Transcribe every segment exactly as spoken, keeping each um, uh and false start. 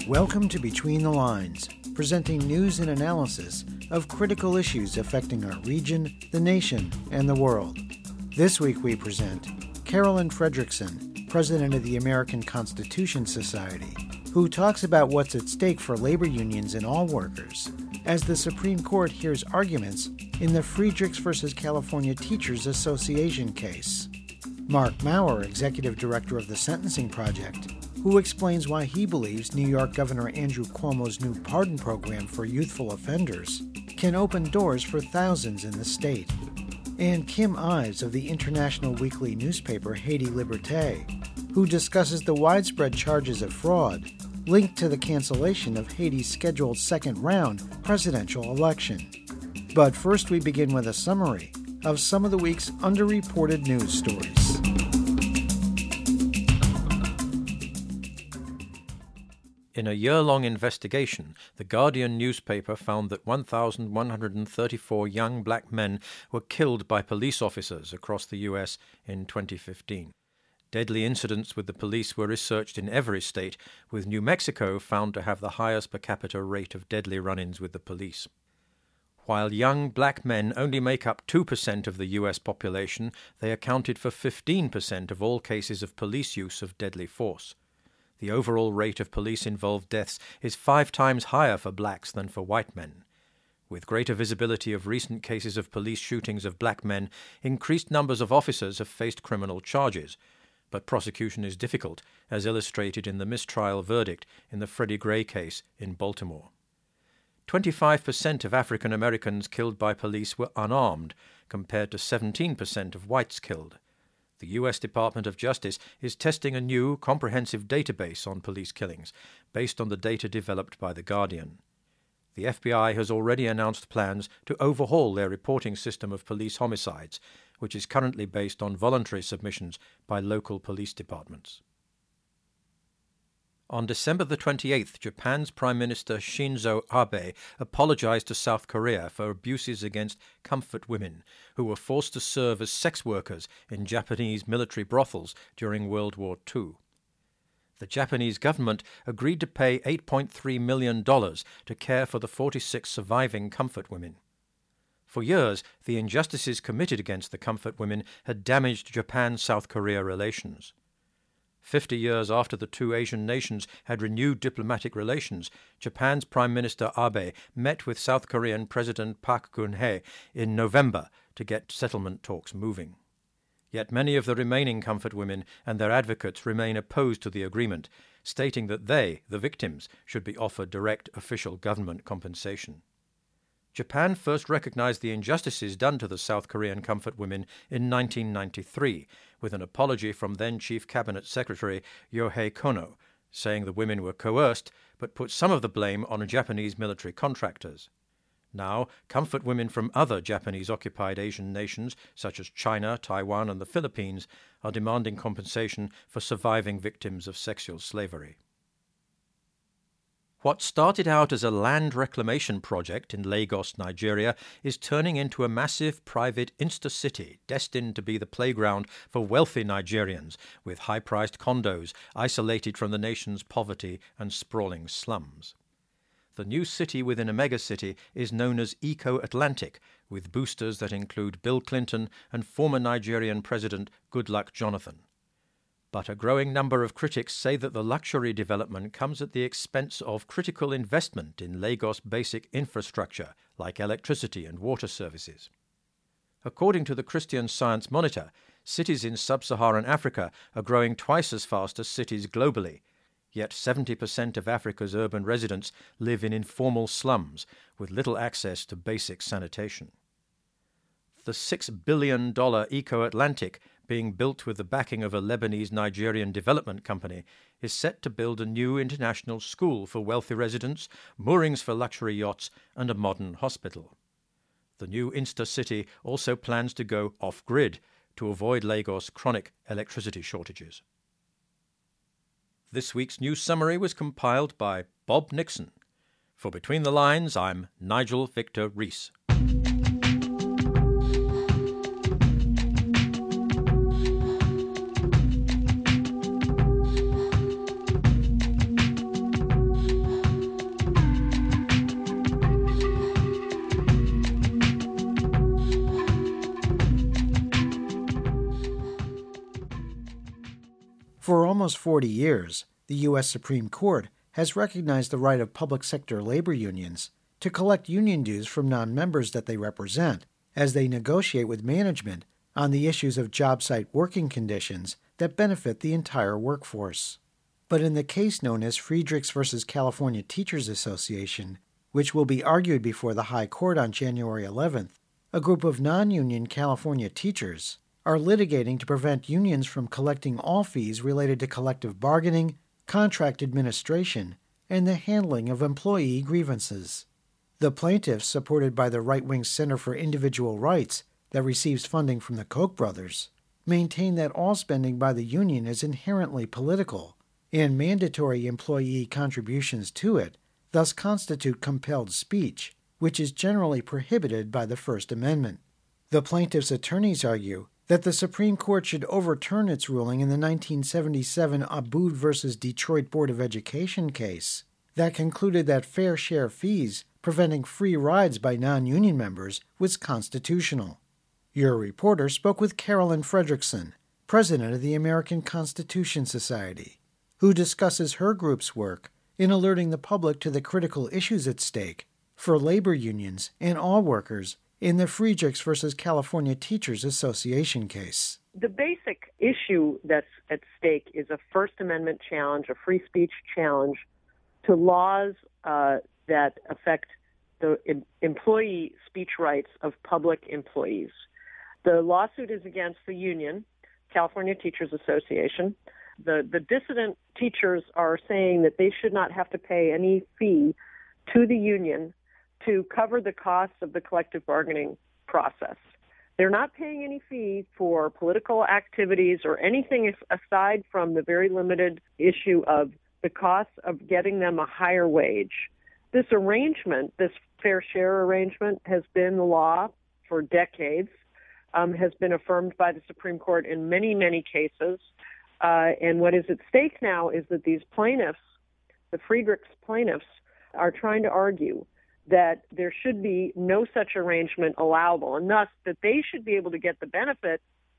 Welcome to Between the Lines, presenting news and analysis of critical issues affecting our region, the nation, and the world. This week we present Carolyn Fredrickson, president of the American Constitution Society, who talks about what's at stake for labor unions and all workers as the Supreme Court hears arguments in the Friedrichs versus California Teachers Association case. Mark Maurer, executive director of the Sentencing Project, who explains why he believes New York Governor Andrew Cuomo's new pardon program for youthful offenders can open doors for thousands in the state. And Kim Ives of the international weekly newspaper Haiti Liberté, who discusses the widespread charges of fraud linked to the cancellation of Haiti's scheduled second-round presidential election. But first we begin with a summary of some of the week's underreported news stories. In a year-long investigation, The Guardian newspaper found that one thousand one hundred thirty-four young black men were killed by police officers across the U S in twenty fifteen. Deadly incidents with the police were researched in every state, with New Mexico found to have the highest per capita rate of deadly run-ins with the police. While young black men only make up two percent of the U S population, they accounted for fifteen percent of all cases of police use of deadly force. The overall rate of police-involved deaths is five times higher for blacks than for white men. With greater visibility of recent cases of police shootings of black men, increased numbers of officers have faced criminal charges, but prosecution is difficult, as illustrated in the mistrial verdict in the Freddie Gray case in Baltimore. twenty-five percent of African Americans killed by police were unarmed, compared to seventeen percent of whites killed. The U S Department of Justice is testing a new, comprehensive database on police killings, based on the data developed by The Guardian. The F B I has already announced plans to overhaul their reporting system of police homicides, which is currently based on voluntary submissions by local police departments. On December the twenty-eighth, Japan's Prime Minister Shinzo Abe apologized to South Korea for abuses against comfort women who were forced to serve as sex workers in Japanese military brothels during World War Two. The Japanese government agreed to pay eight point three million dollars to care for the forty-six surviving comfort women. For years, the injustices committed against the comfort women had damaged Japan-South Korea relations. Fifty years after the two Asian nations had renewed diplomatic relations, Japan's Prime Minister Abe met with South Korean President Park Geun-hye in November to get settlement talks moving. Yet many of the remaining comfort women and their advocates remain opposed to the agreement, stating that they, the victims, should be offered direct official government compensation. Japan first recognized the injustices done to the South Korean comfort women in nineteen ninety-three, with an apology from then-Chief Cabinet Secretary Yohei Kono, saying the women were coerced, but put some of the blame on Japanese military contractors. Now, comfort women from other Japanese-occupied Asian nations, such as China, Taiwan, and the Philippines, are demanding compensation for surviving victims of sexual slavery. What started out as a land reclamation project in Lagos, Nigeria, is turning into a massive private insta-city destined to be the playground for wealthy Nigerians, with high-priced condos isolated from the nation's poverty and sprawling slums. The new city within a megacity is known as Eco-Atlantic, with boosters that include Bill Clinton and former Nigerian President Goodluck Jonathan. But a growing number of critics say that the luxury development comes at the expense of critical investment in Lagos' basic infrastructure, like electricity and water services. According to the Christian Science Monitor, cities in sub-Saharan Africa are growing twice as fast as cities globally, yet seventy percent of Africa's urban residents live in informal slums with little access to basic sanitation. The six billion dollars Eco-Atlantic, being built with the backing of a Lebanese-Nigerian development company, is set to build a new international school for wealthy residents, moorings for luxury yachts, and a modern hospital. The new Insta-City also plans to go off-grid to avoid Lagos' chronic electricity shortages. This week's news summary was compiled by Bob Nixon. For Between the Lines, I'm Nigel Victor Rees. For almost forty years, the U S Supreme Court has recognized the right of public sector labor unions to collect union dues from non-members that they represent as they negotiate with management on the issues of job site working conditions that benefit the entire workforce. But in the case known as Friedrichs versus California Teachers Association, which will be argued before the High Court on January eleventh, a group of non-union California teachers are litigating to prevent unions from collecting all fees related to collective bargaining, contract administration, and the handling of employee grievances. The plaintiffs, supported by the right-wing Center for Individual Rights that receives funding from the Koch brothers, maintain that all spending by the union is inherently political, and mandatory employee contributions to it thus constitute compelled speech, which is generally prohibited by the First Amendment. The plaintiffs' attorneys argue that the Supreme Court should overturn its ruling in the nineteen seventy-seven Abood versus Detroit Board of Education case that concluded that fair share fees preventing free rides by non-union members was constitutional. Your reporter spoke with Carolyn Fredrickson, president of the American Constitution Society, who discusses her group's work in alerting the public to the critical issues at stake for labor unions and all workers in the Friedrichs versus California Teachers Association case. The basic issue that's at stake is a First Amendment challenge, a free speech challenge to laws uh, that affect the em- employee speech rights of public employees. The lawsuit is against the union, California Teachers Association. The, the dissident teachers are saying that they should not have to pay any fee to the union to cover the costs of the collective bargaining process. They're not paying any fee for political activities or anything aside from the very limited issue of the cost of getting them a higher wage. This arrangement, this fair share arrangement, has been the law for decades, um, has been affirmed by the Supreme Court in many, many cases. Uh, and what is at stake now is that these plaintiffs, the Friedrichs plaintiffs, are trying to argue that there should be no such arrangement allowable, and thus that they should be able to get the benefit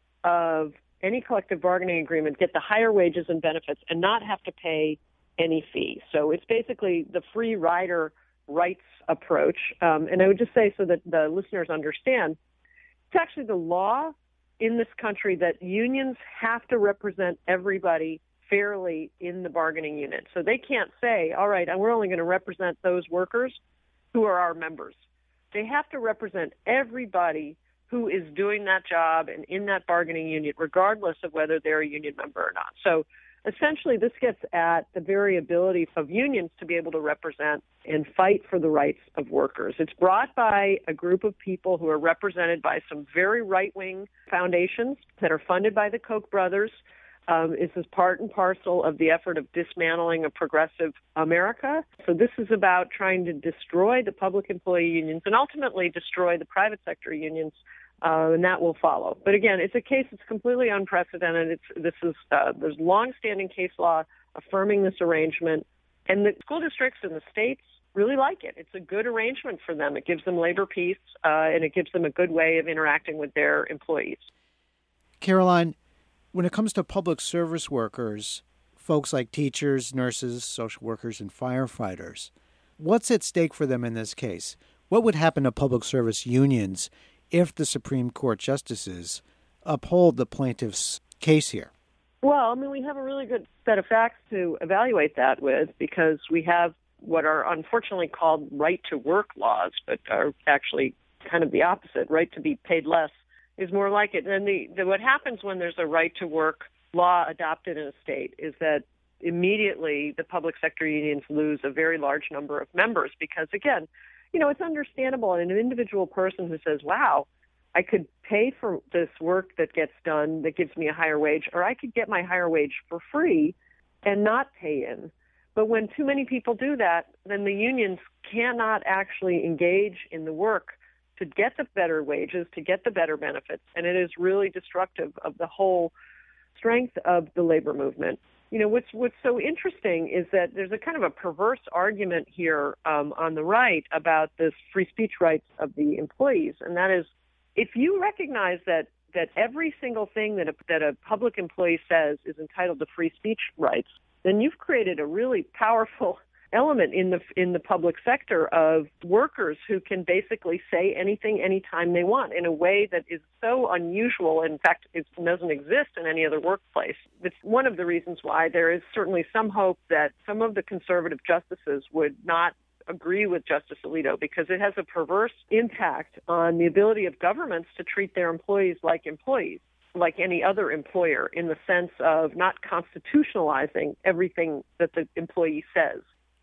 of any collective bargaining agreement, get the higher wages and benefits, and not have to pay any fee. So it's basically the free rider rights approach. Um, and I would just say, so that the listeners understand, it's actually the law in this country that unions have to represent everybody fairly in the bargaining unit. So they can't say, all right, we're only going to represent those workers who are our members. They have to represent everybody who is doing that job and in that bargaining unit, regardless of whether they're a union member or not. So essentially, this gets at the very ability of unions to be able to represent and fight for the rights of workers. It's brought by a group of people who are represented by some very right-wing foundations that are funded by the Koch brothers. Um, this is part and parcel of the effort of dismantling a progressive America. So this is about trying to destroy the public employee unions and ultimately destroy the private sector unions, uh, and that will follow. But again, it's a case that's completely unprecedented. It's this is uh, there's long-standing case law affirming this arrangement, and the school districts in the states really like it. It's a good arrangement for them. It gives them labor peace, uh, and it gives them a good way of interacting with their employees. Caroline, when it comes to public service workers, folks like teachers, nurses, social workers, and firefighters, what's at stake for them in this case? What would happen to public service unions if the Supreme Court justices uphold the plaintiff's case here? Well, I mean, we have a really good set of facts to evaluate that with, because we have what are unfortunately called right-to-work laws, but are actually kind of the opposite. Right to be paid less is more like it. And the, the what happens when there's a right-to-work law adopted in a state is that immediately the public sector unions lose a very large number of members because, again, you know, it's understandable. And an individual person who says, wow, I could pay for this work that gets done that gives me a higher wage, or I could get my higher wage for free and not pay in. But when too many people do that, then the unions cannot actually engage in the work to get the better wages, to get the better benefits. And it is really destructive of the whole strength of the labor movement. You know, what's what's so interesting is that there's a kind of a perverse argument here um, on the right about this free speech rights of the employees. And that is, if you recognize that that every single thing that a, that a public employee says is entitled to free speech rights, then you've created a really powerful element in the in the public sector of workers who can basically say anything anytime they want in a way that is so unusual. In fact, it doesn't exist in any other workplace. It's one of the reasons why there is certainly some hope that some of the conservative justices would not agree with Justice Alito, because it has a perverse impact on the ability of governments to treat their employees like employees, like any other employer, in the sense of not constitutionalizing everything that the employee says.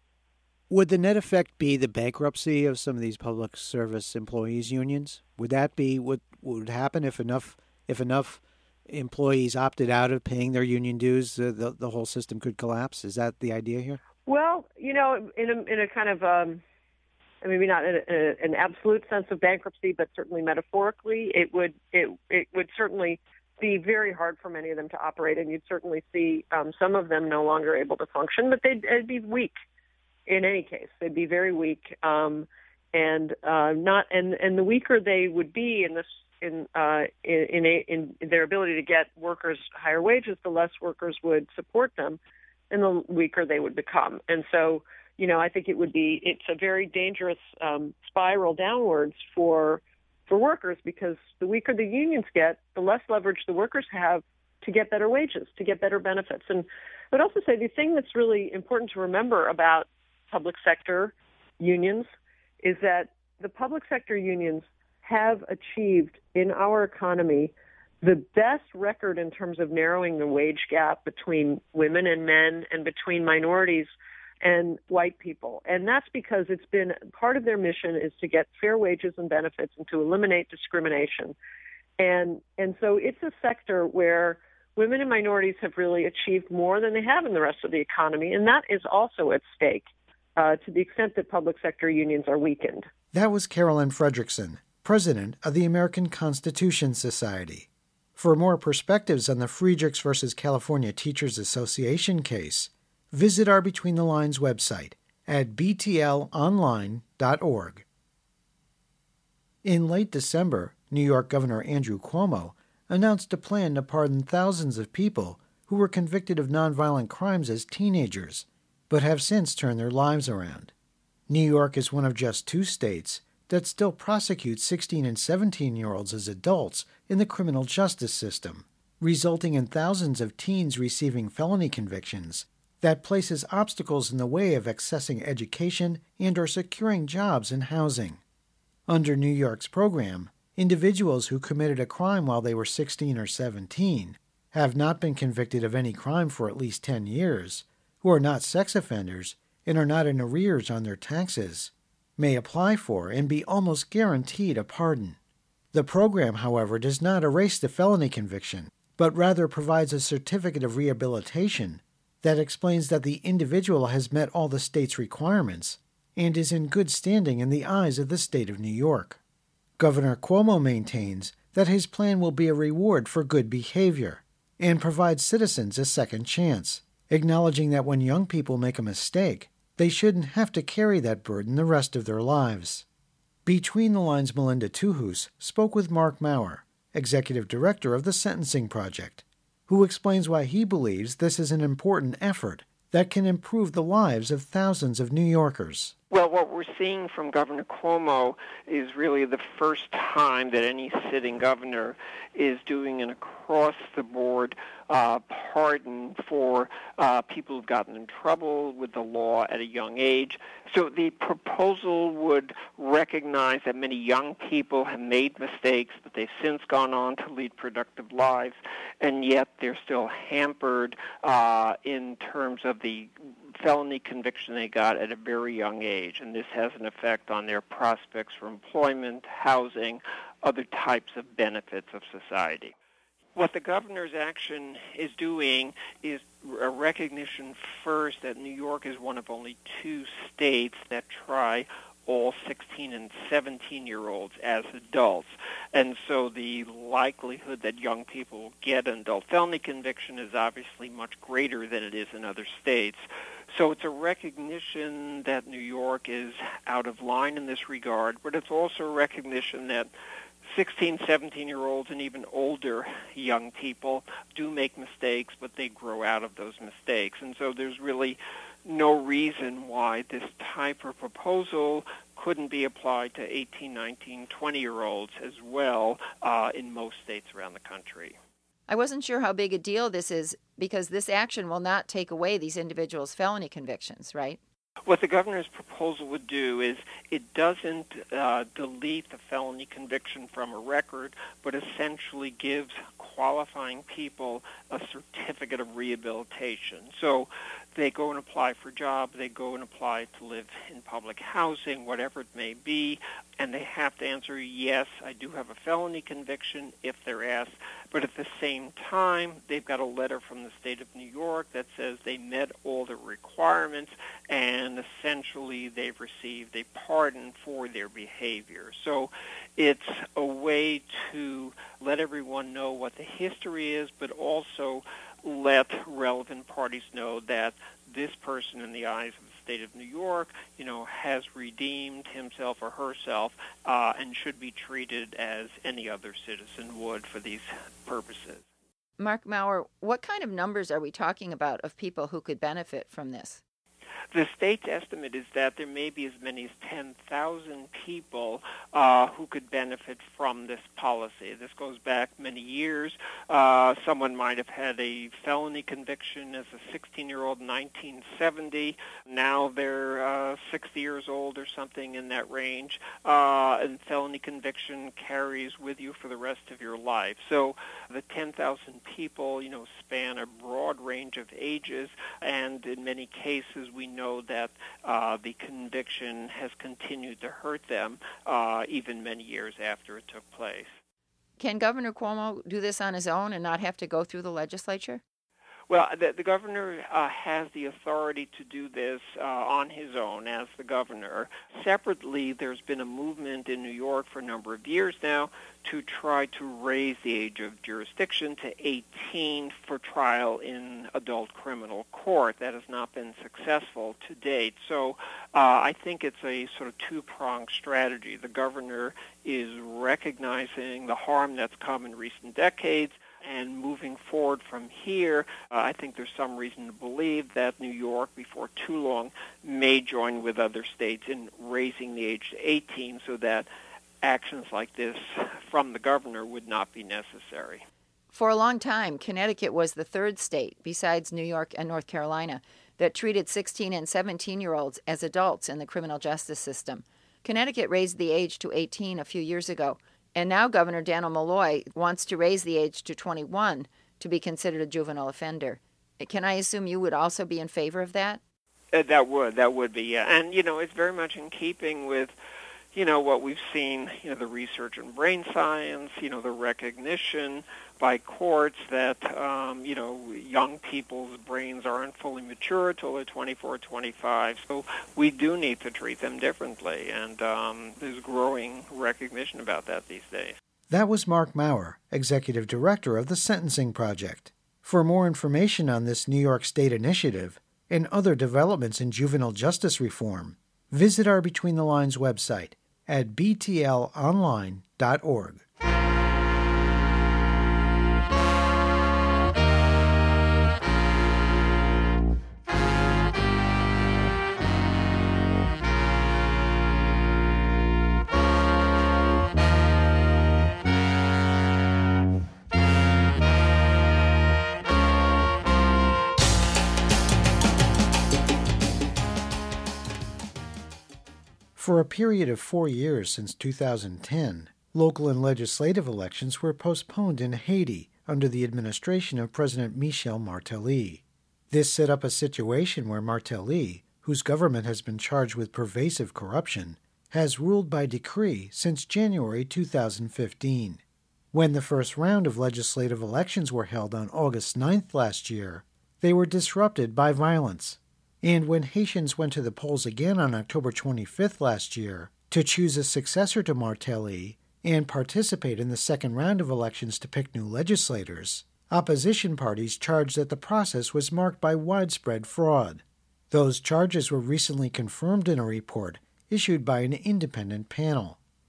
Would the net effect be the bankruptcy of some of these public service employees unions? Would that be what would happen if enough if enough employees opted out of paying their union dues? Uh, the the whole system could collapse. Is that the idea here? Well, you know, in a in a kind of um, maybe not in, a, in a, an absolute sense of bankruptcy, but certainly metaphorically, it would it it would certainly be very hard for many of them to operate, and you'd certainly see um, some of them no longer able to function, but they'd, they'd be weak. In any case, they'd be very weak, um, and uh, not and, and the weaker they would be in this in uh, in, in in their ability to get workers higher wages, the less workers would support them, and the weaker they would become. And so, you know, I think it would be it's a very dangerous um, spiral downwards for for workers, because the weaker the unions get, the less leverage the workers have to get better wages, to get better benefits. And I would also say the thing that's really important to remember about public sector unions is that the public sector unions have achieved in our economy the best record in terms of narrowing the wage gap between women and men and between minorities and white people. And that's because it's been part of their mission is to get fair wages and benefits and to eliminate discrimination. And and so it's a sector where women and minorities have really achieved more than they have in the rest of the economy, and that is also at stake. Uh, to the extent that public sector unions are weakened. That was Carolyn Fredrickson, president of the American Constitution Society. For more perspectives on the Friedrichs versus California Teachers Association case, visit our Between the Lines website at b t l online dot org. In late December, New York Governor Andrew Cuomo announced a plan to pardon thousands of people who were convicted of nonviolent crimes as teenagers, but have since turned their lives around. New York is one of just two states that still prosecutes sixteen and seventeen-year-olds as adults in the criminal justice system, resulting in thousands of teens receiving felony convictions that places obstacles in the way of accessing education and or securing jobs and housing. Under New York's program, individuals who committed a crime while they were sixteen or seventeen, have not been convicted of any crime for at least ten years, who are not sex offenders and are not in arrears on their taxes, may apply for and be almost guaranteed a pardon. The program, however, does not erase the felony conviction, but rather provides a certificate of rehabilitation that explains that the individual has met all the state's requirements and is in good standing in the eyes of the state of New York. Governor Cuomo maintains that his plan will be a reward for good behavior and provide citizens a second chance, acknowledging that when young people make a mistake, they shouldn't have to carry that burden the rest of their lives. Between the Lines' Melinda Tuhus spoke with Mark Maurer, executive director of the Sentencing Project, who explains why he believes this is an important effort that can improve the lives of thousands of New Yorkers. Well, what we're seeing from Governor Cuomo is really the first time that any sitting governor is doing an across-the-board uh, pardon for uh, people who've gotten in trouble with the law at a young age. So the proposal would recognize that many young people have made mistakes, but they've since gone on to lead productive lives, and yet they're still hampered uh, in terms of the felony conviction they got at a very young age, and this has an effect on their prospects for employment, housing, other types of benefits of society. What the governor's action is doing is a recognition first that New York is one of only two states that try all sixteen and seventeen-year-olds as adults. And so the likelihood that young people get an adult felony conviction is obviously much greater than it is in other states. So it's a recognition that New York is out of line in this regard, but it's also a recognition that sixteen, seventeen-year-olds and even older young people do make mistakes, but they grow out of those mistakes. And so there's really no reason why this type of proposal couldn't be applied to eighteen, nineteen, twenty-year-olds as well uh, in most states around the country. I wasn't sure how big a deal this is because this action will not take away these individuals' felony convictions, right? What the governor's proposal would do is it doesn't uh, delete the felony conviction from a record, but essentially gives qualifying people a certificate of rehabilitation. So they go and apply for a job, they go and apply to live in public housing, whatever it may be, and they have to answer, yes, I do have a felony conviction if they're asked. But at the same time, they've got a letter from the state of New York that says they met all the requirements and essentially they've received a pardon for their behavior. So it's a way to let everyone know what the history is, but also let relevant parties know that this person, in the eyes of the state of New York, you know, has redeemed himself or herself uh, and should be treated as any other citizen would for these purposes. Mark Maurer, what kind of numbers are we talking about of people who could benefit from this? The state's estimate is that there may be as many as ten thousand people uh, who could benefit from this policy. This goes back many years. Uh, someone might have had a felony conviction as a sixteen-year-old in nineteen seventy. Now they're uh, sixty years old or something in that range. Uh, and felony conviction carries with you for the rest of your life. So the ten thousand people, you know, span a broad range of ages, and in many cases we know that uh, the conviction has continued to hurt them uh, even many years after it took place. Can Governor Cuomo do this on his own and not have to go through the legislature? Well, the, the governor uh, has the authority to do this uh, on his own as the governor. Separately, there's been a movement in New York for a number of years now to try to raise the age of jurisdiction to eighteen for trial in adult criminal court. That has not been successful to date. So uh, I think it's a sort of two-pronged strategy. The governor is recognizing the harm that's come in recent decades, and moving forward from here, uh, I think there's some reason to believe that New York, before too long, may join with other states in raising the age to eighteen so that actions like this from the governor would not be necessary. For a long time, Connecticut was the third state, besides New York and North Carolina, that treated sixteen and seventeen-year-olds as adults in the criminal justice system. Connecticut raised the age to eighteen a few years ago, and now Governor Dannel Malloy wants to raise the age to twenty-one to be considered a juvenile offender. Can I assume you would also be in favor of that? Uh, that would, that would be, yeah. And, you know, it's very much in keeping with, you know, what we've seen, you know, the research in brain science, you know, the recognition by courts that, um, you know, young people's brains aren't fully mature until they're twenty-four, twenty-five. So we do need to treat them differently, and um, there's growing recognition about that these days. That was Mark Maurer, Executive Director of the Sentencing Project. For more information on this New York State initiative and other developments in juvenile justice reform, visit our Between the Lines website at b t l online dot org. For a period of four years since two thousand ten, local and legislative elections were postponed in Haiti under the administration of President Michel Martelly. This set up a situation where Martelly, whose government has been charged with pervasive corruption, has ruled by decree since January two thousand fifteen. When the first round of legislative elections were held on August ninth last year, they were disrupted by violence. And when Haitians went to the polls again on October twenty-fifth last year to choose a successor to Martelly and participate in the second round of elections to pick new legislators, opposition parties charged that the process was marked by widespread fraud. Those charges were recently confirmed in a report issued by an independent panel.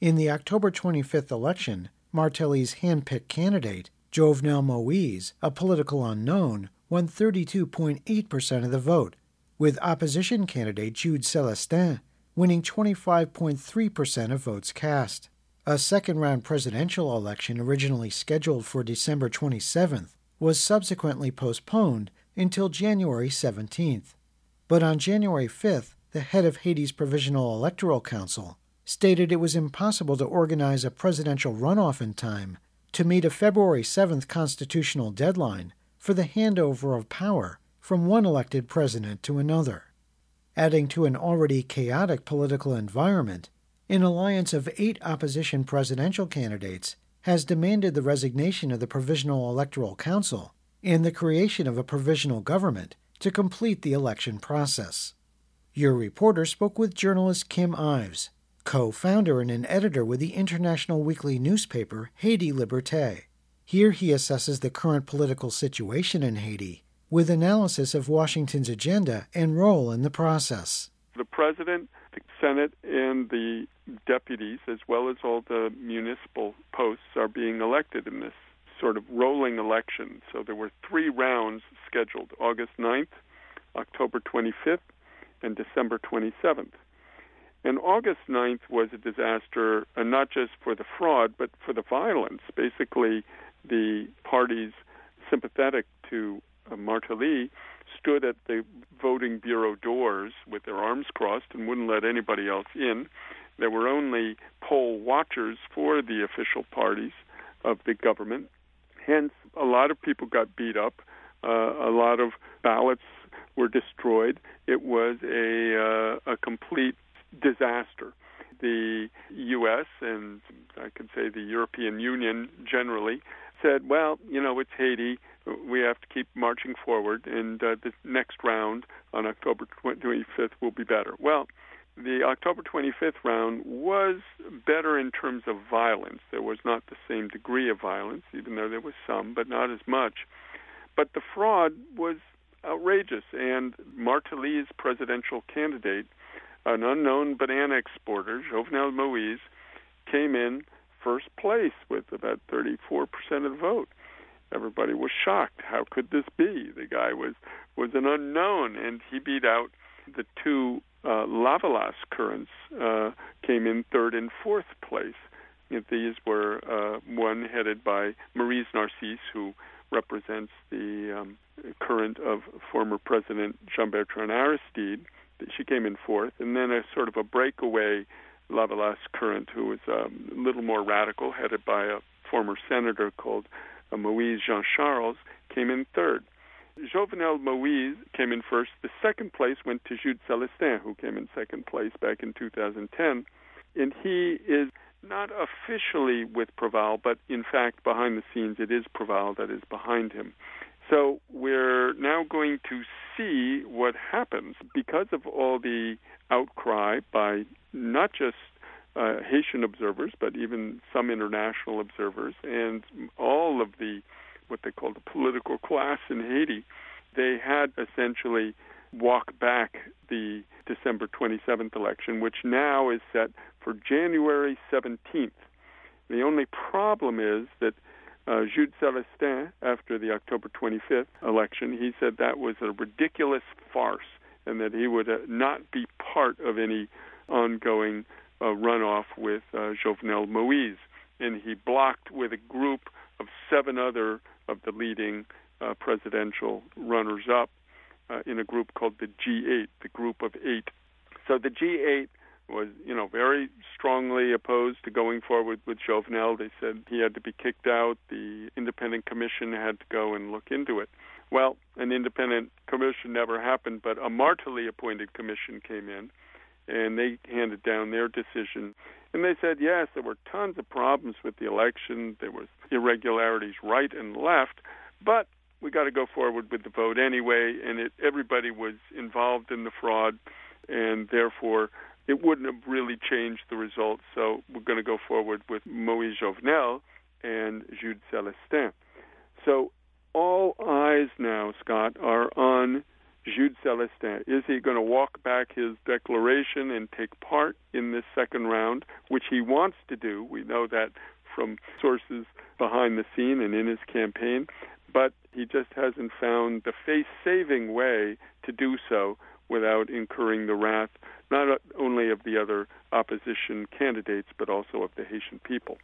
In the October twenty-fifth election, Martelly's hand-picked candidate, Jovenel Moïse, a political unknown, won thirty-two point eight percent of the vote, with opposition candidate Jude Celestin winning twenty-five point three percent of votes cast. A second-round presidential election originally scheduled for December twenty-seventh was subsequently postponed until January seventeenth. But on January fifth, the head of Haiti's Provisional Electoral Council stated it was impossible to organize a presidential runoff in time to meet a February seventh constitutional deadline for the handover of power from one elected president to another. Adding to an already chaotic political environment, an alliance of eight opposition presidential candidates has demanded the resignation of the Provisional Electoral Council and the creation of a provisional government to complete the election process. Your reporter spoke with journalist Kim Ives, co-founder and an editor with the international weekly newspaper Haiti Liberté. Here he assesses the current political situation in Haiti with analysis of Washington's agenda and role in the process. The president, the Senate, and the deputies, as well as all the municipal posts, are being elected in this sort of rolling election. So there were three rounds scheduled, August ninth, October twenty-fifth, and December twenty-seventh. And August ninth was a disaster, uh, not just for the fraud, but for the violence. Basically, the parties sympathetic to uh, Martelly stood at the voting bureau doors with their arms crossed and wouldn't let anybody else in. There were only poll watchers for the official parties of the government. Hence, a lot of people got beat up. Uh, a lot of ballots were destroyed. It was a, uh, a complete disaster. The U S and I could say the European Union generally said, well, you know, it's Haiti. We have to keep marching forward, and uh, the next round on October twenty-fifth will be better. Well, the October twenty-fifth round was better in terms of violence. There was not the same degree of violence, even though there was some, but not as much. But the fraud was outrageous, and Martelly's presidential candidate, an unknown banana exporter, Jovenel Moïse, came in first place with about thirty-four percent of the vote. Everybody was shocked. How could this be? The guy was, was an unknown, and he beat out the two uh, Lavalas currents, uh, came in third and fourth place. These were uh, one headed by Maryse Narcisse, who represents the um, current of former President Jean-Bertrand Aristide. She came in fourth, and then a sort of a breakaway Lavalas current, who was um, a little more radical, headed by a former senator called uh, Moïse Jean-Charles, came in third. Jovenel Moïse came in first. The second place went to Jude Celestin, who came in second place back in two thousand ten, and he is not officially with Proval, but in fact, behind the scenes, it is Proval that is behind him. So we're now going to see what happens because of all the outcry by not just uh, Haitian observers, but even some international observers, and all of the, what they call the political class in Haiti. They had essentially walked back the December twenty-seventh election, which now is set for January seventeenth. The only problem is that Uh, Jude Celestin, after the October twenty-fifth election, he said that was a ridiculous farce and that he would uh, not be part of any ongoing uh, runoff with uh, Jovenel Moïse. And he blocked with a group of seven other of the leading uh, presidential runners-up uh, in a group called the G eight, the group of eight. So the G eight was, you know, very strongly opposed to going forward with Jovenel. They said he had to be kicked out. The independent commission had to go and look into it. Well, an independent commission never happened, but a Martelly-appointed commission came in, and they handed down their decision. And they said, yes, there were tons of problems with the election. There was irregularities right and left, but we got to go forward with the vote anyway, and it, everybody was involved in the fraud, and therefore it wouldn't have really changed the results. So we're going to go forward with Moïse Jovenel and Jude Celestin. So all eyes now, Scott, are on Jude Celestin. Is he going to walk back his declaration and take part in this second round, which he wants to do? We know that from sources behind the scene and in his campaign, but he just hasn't found the face-saving way to do so without incurring the wrath not only of the other opposition candidates, but also of the Haitian people.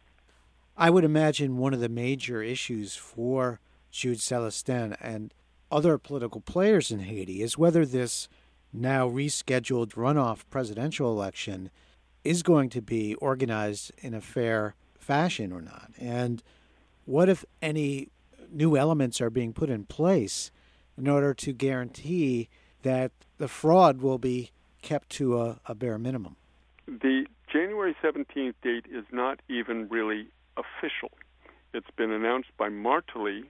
I would imagine one of the major issues for Jude Celestin and other political players in Haiti is whether this now rescheduled runoff presidential election is going to be organized in a fair fashion or not. And what, if any, new elements are being put in place in order to guarantee that the fraud will be kept to a, a bare minimum? The January seventeenth date is not even really official. It's been announced by Martelly,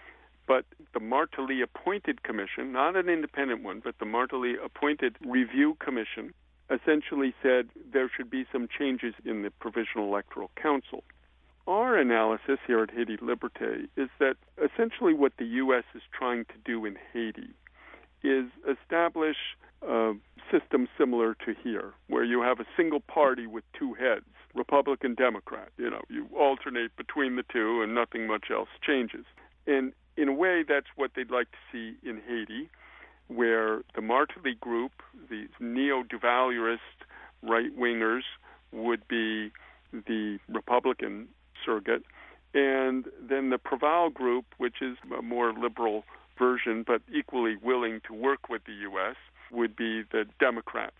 but the Martelly-appointed commission, not an independent one, but the Martelly-appointed review commission, essentially said there should be some changes in the Provisional Electoral Council. Our analysis here at Haiti Liberté is that essentially what the U S is trying to do in Haiti is establish a system similar to here, where you have a single party with two heads, Republican, Democrat. You know, you alternate between the two and nothing much else changes. And in a way, that's what they'd like to see in Haiti, where the Martelly group, these neo-Duvalierist right-wingers, would be the Republican surrogate, and then the Proval group, which is a more liberal version but equally willing to work with the U S, would be the Democrats.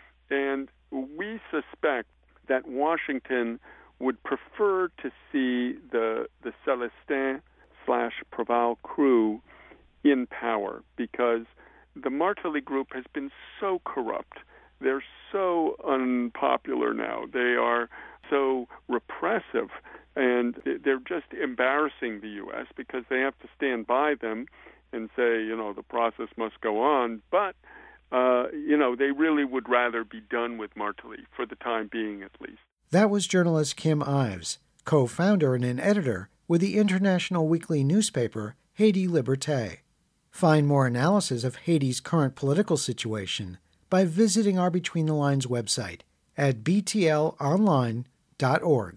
And we suspect that Washington would prefer to see the the Celestin slash Proval crew in power, because the Martelly group has been so corrupt. They're so unpopular now. They are so repressive, and they're just embarrassing the U S because they have to stand by them and say, you know, the process must go on. But, uh, you know, they really would rather be done with Martelly, for the time being at least. That was journalist Kim Ives, co-founder and an editor with the international weekly newspaper Haiti Liberté. Find more analysis of Haiti's current political situation by visiting our Between the Lines website at b t l online dot org.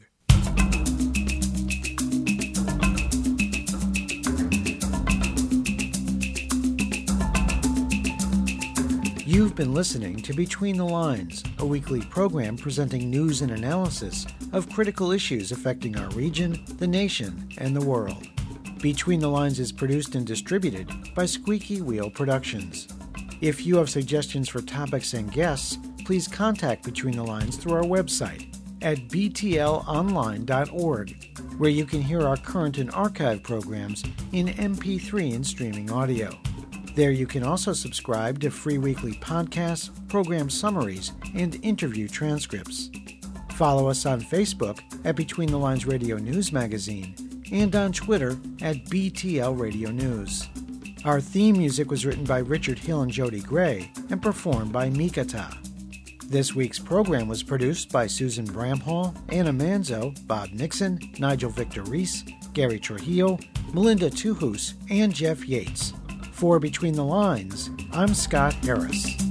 You've been listening to Between the Lines, a weekly program presenting news and analysis of critical issues affecting our region, the nation, and the world. Between the Lines is produced and distributed by Squeaky Wheel Productions. If you have suggestions for topics and guests, please contact Between the Lines through our website at b t l online dot org, where you can hear our current and archive programs in M P three and streaming audio. There you can also subscribe to free weekly podcasts, program summaries, and interview transcripts. Follow us on Facebook at Between the Lines Radio News Magazine and on Twitter at B T L Radio News. Our theme music was written by Richard Hill and Jody Gray and performed by Mikata. This week's program was produced by Susan Bramhall, Anna Manzo, Bob Nixon, Nigel Victor Reese, Gary Trujillo, Melinda Tuhus, and Jeff Yates. For Between the Lines, I'm Scott Harris.